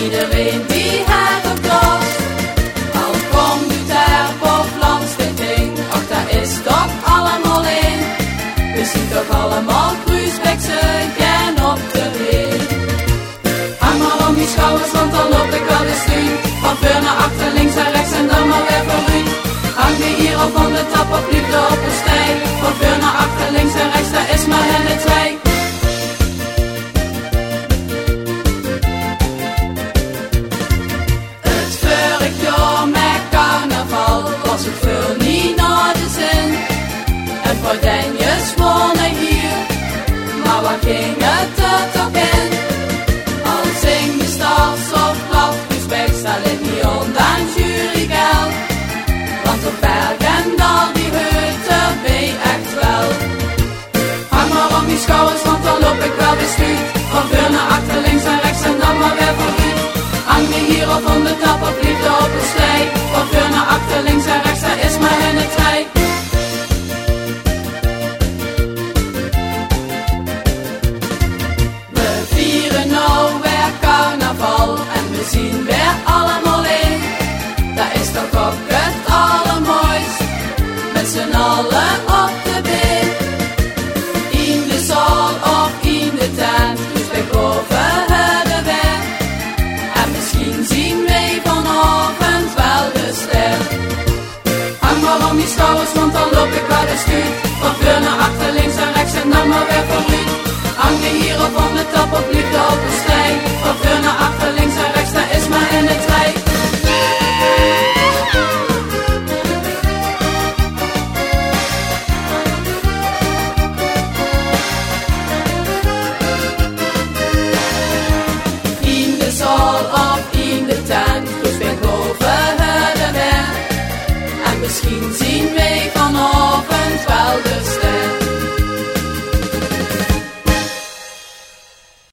iedereen die het loopt. Al komt u daar boven langs de ding, ach daar is toch allemaal in. We zien toch allemaal Kruisbeekse gen op de ring. Hang maar om die schouders, want dan loop ik wel eens nu. Van voor naar achter, links en rechts en dan maar weer vooruit. Hang je hier al van de trap op liefde op een stijl. Van voor naar achter, links en rechts, daar is maar hen het wij. Het vorig jaar met carnaval was het veel niet naar de zin. En gordijntjes wonen hier, maar waar ging het er toch in? Als zing de stads of blad, Kruisbeek staat het niet ondanks jury geld. Want op berg en dal die heuten ben je echt wel. Hang maar om die schouders, want dan loop ik wel weer stuurt. Van voor naar achter, links en rechts en dan maar weer vooruit. Hang je hier al van de trap op liefde op een stij. Van voor naar achter, links en rechts, daar is maar hen het wij. We vieren nou weer carnaval en we zien weer allemaal in. Dat is toch ook het allermooist, met z'n allen op de been. In de zaal of in de tent, dus wij boven de weg. En misschien zien wij vanavond wel de ster. Hang maar om die schouders, want dan loop ik wel de stuurt. Van voor naar achter, links en rechts en dan maar weer vooruit. Hang je hier op van de top op liefde op een stij. Van voor naar achter, links en rechts, daar is maar in het wij. In de zaal of in de tent, dus ben boven de weg. En misschien zien